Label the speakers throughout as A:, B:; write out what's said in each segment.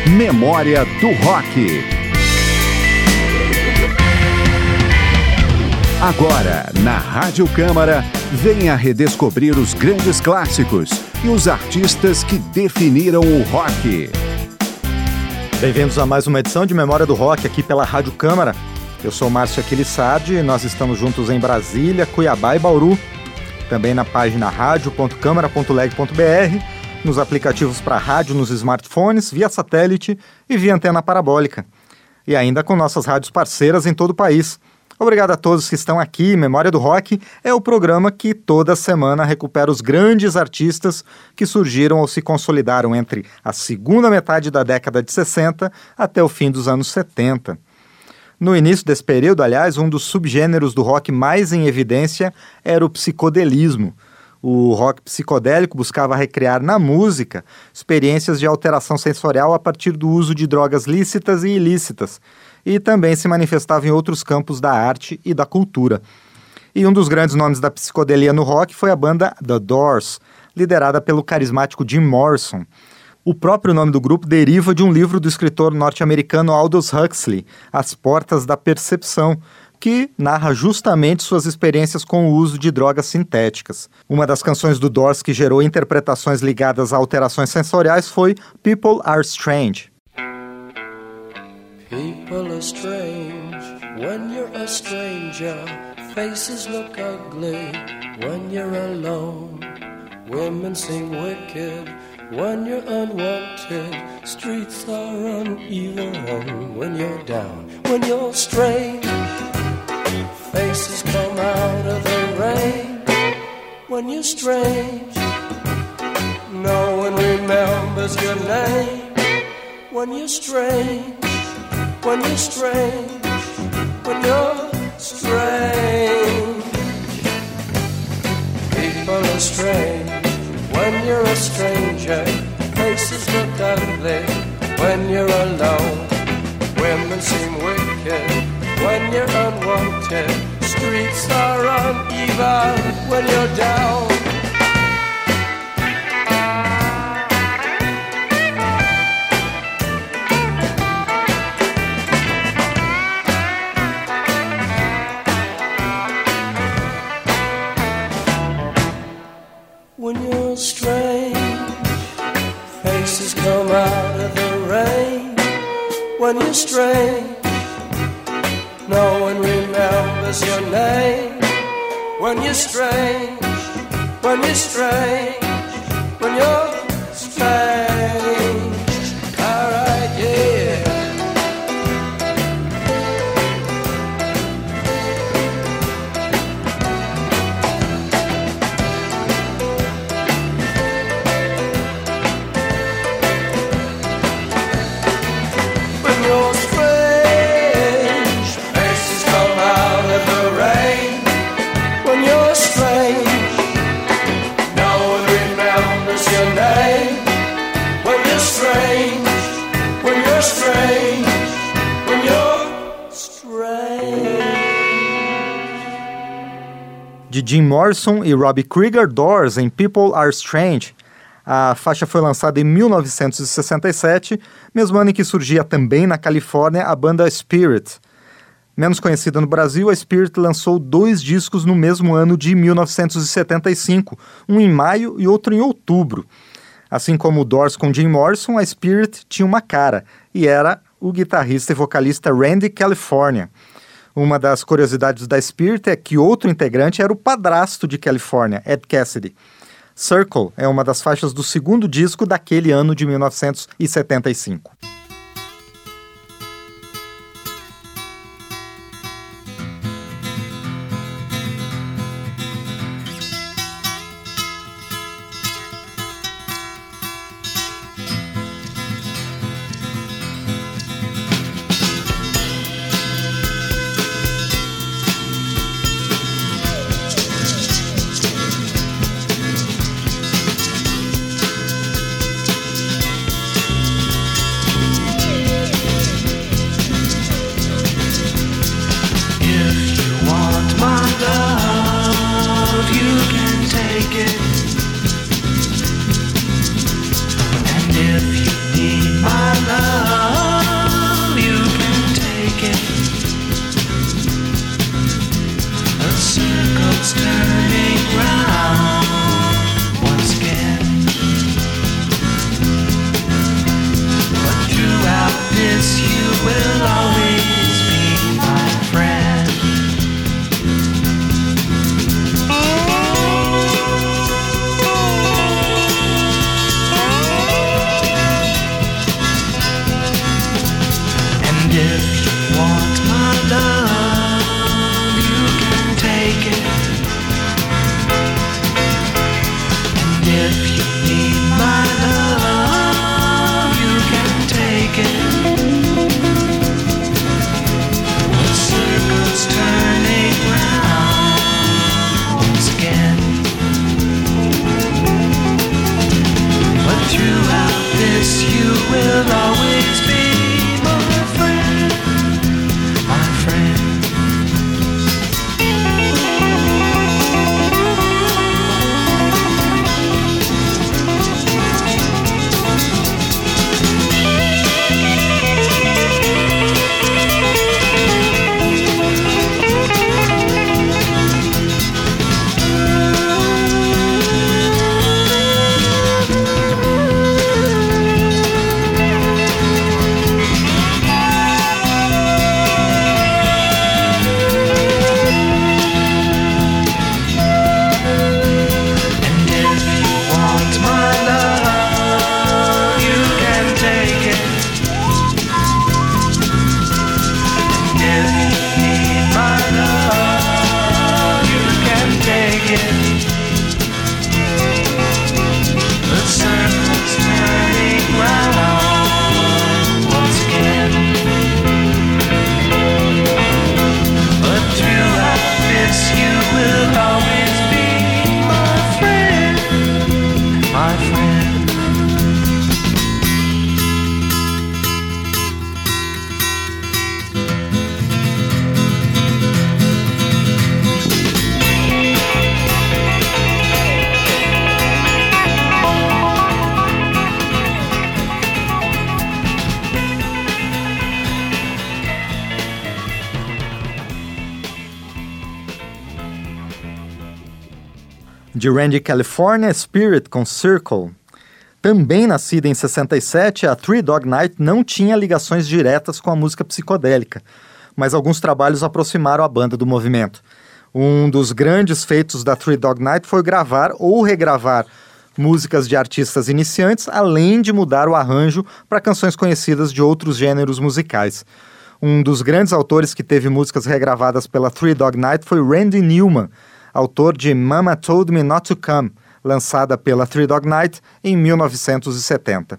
A: Memória do Rock. Agora, na Rádio Câmara, venha redescobrir os grandes clássicos e os artistas que definiram o rock.
B: Bem-vindos a mais uma edição de Memória do Rock aqui pela Rádio Câmara. Eu sou Márcio Aquilissardi e nós estamos juntos em Brasília, Cuiabá e Bauru. Também na página radio.câmara.leg.br, nos aplicativos para rádio nos smartphones, via satélite e via antena parabólica. E ainda com nossas rádios parceiras em todo o país. Obrigado a todos que estão aqui. Memória do Rock é o programa que toda semana recupera os grandes artistas que surgiram ou se consolidaram entre a segunda metade da década de 60 até o fim dos anos 70. No início desse período, aliás, um dos subgêneros do rock mais em evidência era o psicodelismo. O rock psicodélico buscava recriar na música experiências de alteração sensorial a partir do uso de drogas lícitas e ilícitas, e também se manifestava em outros campos da arte e da cultura. E um dos grandes nomes da psicodelia no rock foi a banda The Doors, liderada pelo carismático Jim Morrison. O próprio nome do grupo deriva de um livro do escritor norte-americano Aldous Huxley, As Portas da Percepção, que narra justamente suas experiências com o uso de drogas sintéticas. Uma das canções do Doors que gerou interpretações ligadas a alterações sensoriais foi People Are Strange.
C: People are strange when you're a stranger. Faces look ugly when you're alone. Women seem wicked when you're unwanted. Streets are uneven when you're down. When you're strange, faces come out of the rain. When you're strange, no one remembers your name. When you're strange, when you're strange, when you're strange. People are strange when you're a stranger. Faces look ugly when you're alone. Women seem wicked when you're unwanted. Streets are uneven when you're down. When you're strange, faces come out of the rain. When you're strange, no one remembers your name. When you're strange, when you're strange, when you're strange. Alright, yeah.
B: De Jim Morrison e Robbie Krieger, Doors, em People Are Strange. A faixa foi lançada em 1967, mesmo ano em que surgia também na Califórnia a banda Spirit. Menos conhecida no Brasil, a Spirit lançou 2 discos no mesmo ano de 1975, um em maio e outro em outubro. Assim como o Doors com Jim Morrison, a Spirit tinha uma cara, e era o guitarrista e vocalista Randy California. Uma das curiosidades da Spirit é que outro integrante era o padrasto de California, Ed Cassidy. Circle é uma das faixas do segundo disco daquele ano de 1975.
D: If you need my love,
B: de Randy California, Spirit com Circle. Também nascida em 67, a Three Dog Night não tinha ligações diretas com a música psicodélica, mas alguns trabalhos aproximaram a banda do movimento. Um dos grandes feitos da Three Dog Night foi gravar ou regravar músicas de artistas iniciantes, além de mudar o arranjo para canções conhecidas de outros gêneros musicais. Um dos grandes autores que teve músicas regravadas pela Three Dog Night foi Randy Newman, autor de Mama Told Me Not to Come, lançada pela Three Dog Night em 1970.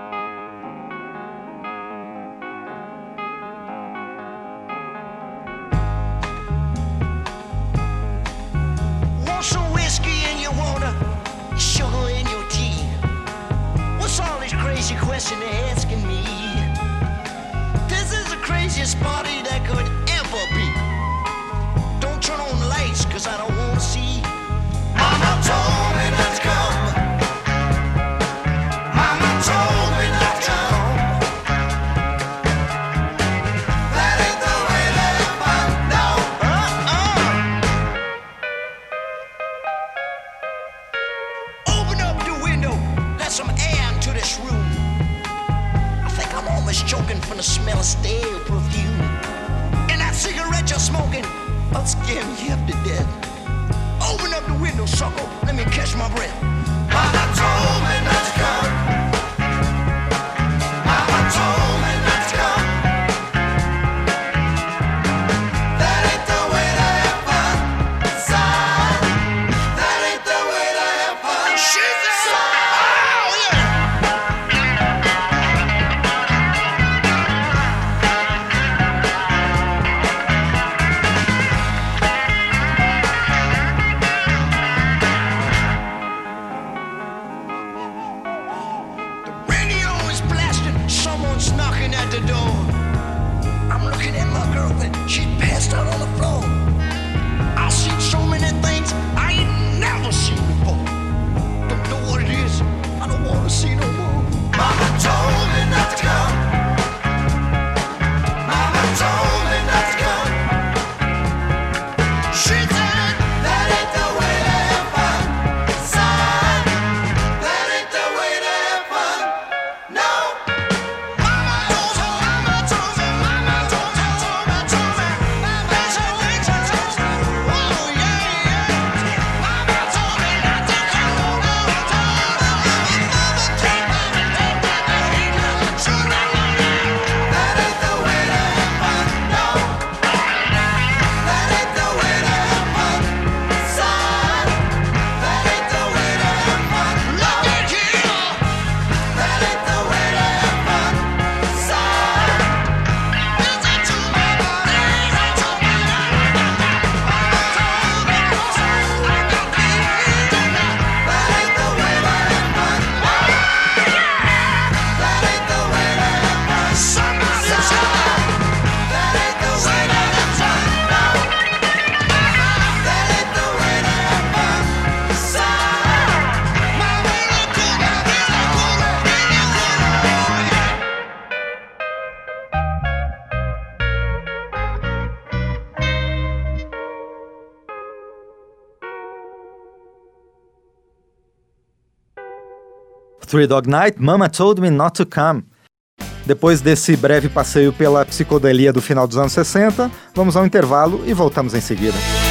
D: Party that could ever be. Don't turn on the lights, cause I don't wanna see. Mama told me not to come. Mama told me not to come. That ain't the way to have fun, no. Open up the window, let some air into this room. I think I'm almost choking from the smell of stale perfume. And that cigarette you're smoking, I'll scare me half to death. Open up the window, sucker, let me catch my breath. Mama told me not to come. Mama told me not to come. That ain't the way to have fun, son. That ain't the way to have fun. She said, oh yeah. Someone's knocking at the door. I'm looking at my girlfriend, she passed out on the floor. I've seen so many things I ain't never seen before. Don't know what it is, I don't wanna see no more. Mama told me not to come. Mama told me not to come. She said, that ain't the way to have fun, son. That ain't the way to have fun, no.
B: Three Dog Night, Mama Told Me Not to Come. Depois desse breve passeio pela psicodelia do final dos anos 60, vamos ao intervalo e voltamos em seguida.